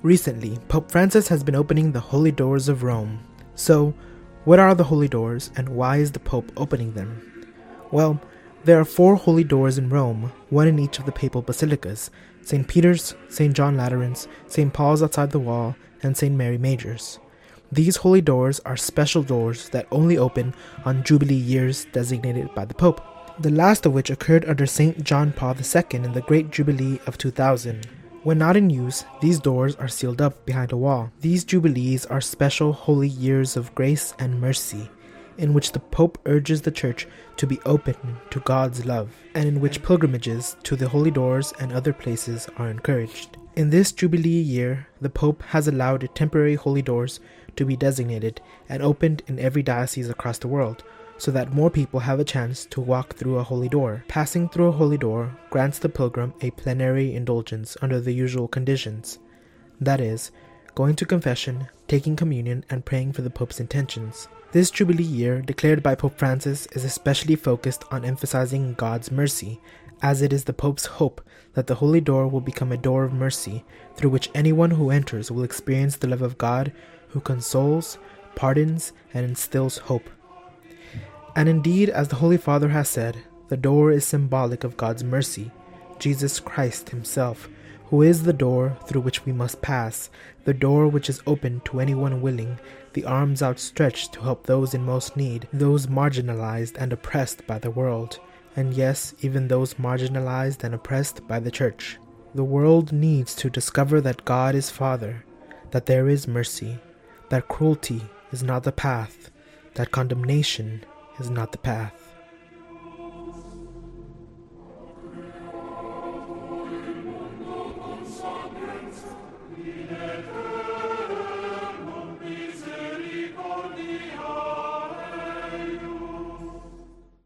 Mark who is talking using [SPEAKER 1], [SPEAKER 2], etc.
[SPEAKER 1] Recently, Pope Francis has been opening the holy doors of Rome. So, what are the holy doors and why is the Pope opening them? Well, there are 4 holy doors in Rome, one in each of the papal basilicas: St. Peter's, St. John Lateran's, St. Paul's outside the wall, and St. Mary Major's. These holy doors are special doors that only open on Jubilee years designated by the Pope, the last of which occurred under St. John Paul II in the Great Jubilee of 2000. When not in use, these doors are sealed up behind a wall. These jubilees are special holy years of grace and mercy, in which the Pope urges the Church to be open to God's love, and in which pilgrimages to the holy doors and other places are encouraged. In this Jubilee year, the Pope has allowed temporary holy doors to be designated and opened in every diocese across the world, so that more people have a chance to walk through a holy door. Passing through a holy door grants the pilgrim a plenary indulgence under the usual conditions. That is, going to confession, taking communion, and praying for the Pope's intentions. This Jubilee year, declared by Pope Francis, is especially focused on emphasizing God's mercy, as it is the Pope's hope that the holy door will become a door of mercy, through which anyone who enters will experience the love of God, who consoles, pardons, and instills hope. And indeed, as the Holy Father has said, the door is symbolic of God's mercy, Jesus Christ himself, who is the door through which we must pass, the door which is open to anyone willing, the arms outstretched to help those in most need, those marginalized and oppressed by the world, and yes, even those marginalized and oppressed by the Church. The world needs to discover that God is Father, that there is mercy, that cruelty is not the path, that condemnation is not the path.
[SPEAKER 2] Sapiens,